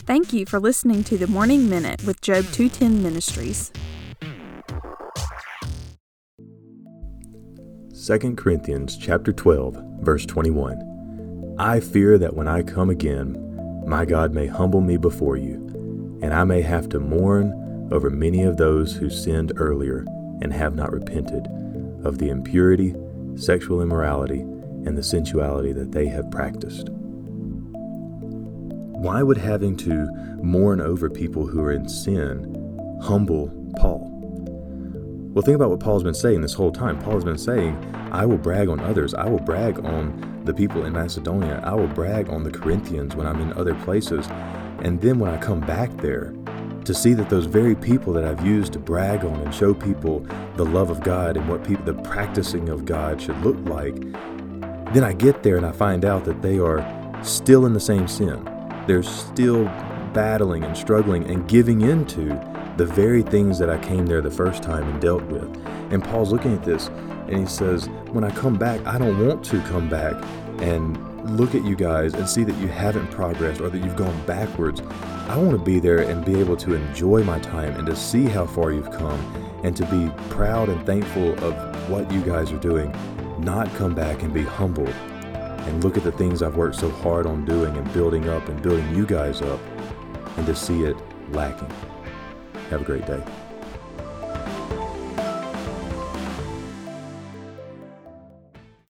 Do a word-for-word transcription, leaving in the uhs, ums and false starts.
Thank you for listening to the Morning Minute with Job two ten Ministries. Second Corinthians chapter twelve, verse twenty-one. I fear that when I come again, my God may humble me before you, and I may have to mourn over many of those who sinned earlier and have not repented of the impurity, sexual immorality, and the sensuality that they have practiced. Why would having to mourn over people who are in sin humble Paul? Well, think about what Paul's been saying this whole time. Paul's been saying, I will brag on others. I will brag on the people in Macedonia. I will brag on the Corinthians when I'm in other places. And then when I come back there, to see that those very people that I've used to brag on and show people the love of God and what people, the practicing of God should look like, then I get there and I find out that they are still in the same sin. They're still battling and struggling and giving into the very things that I came there the first time and dealt with. And Paul's looking at this and he says, when I come back, I don't want to come back and look at you guys and see that you haven't progressed or that you've gone backwards. I want to be there and be able to enjoy my time and to see how far you've come and to be proud and thankful of what you guys are doing, not come back and be humbled and look at the things I've worked so hard on doing and building up and building you guys up and to see it lacking. Have a great day.